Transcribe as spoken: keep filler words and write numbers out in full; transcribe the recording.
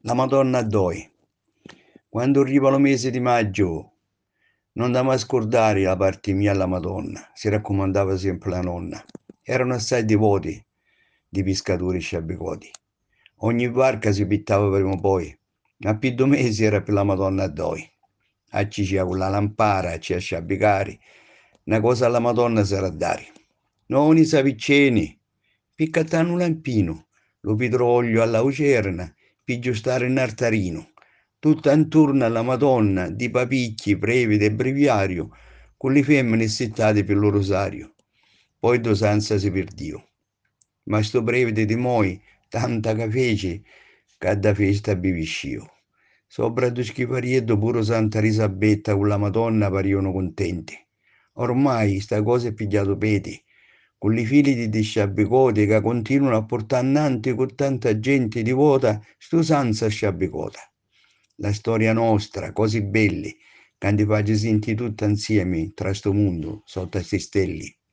La Madonna a Doi. Quando arriva lo mese di maggio, non da mai scordare la parte mia alla Madonna, si raccomandava sempre la nonna. Erano assai devoti di pescatori sciabicoti. Ogni barca si pittava prima o poi, ma più due mesi era per la Madonna a Doi. A ci con la lampara, ci a sciabicare, una cosa alla Madonna sarà dare. Non i savicceni, piccatano un lampino, lo petrolio alla lucerna, piglio stare in altarino, tutta intorno alla Madonna, di papicchi, previde e breviario, con le femmine settate per lo rosario. Poi dosanza si perdio. Ma sto prevede di moi, tanta che fece, che da festa biviscio. Sopra due schifarietto pure Santa Elisabetta con la Madonna parivano contenti. Ormai sta cosa è pigliato peti, con i figli di sciabicoti che continuano a portare avanti con tanta gente divota st'usanza sciabicota. La storia nostra, così belli, che ti faccio sentire tutta insieme tra sto mondo, sotto a sti stelli.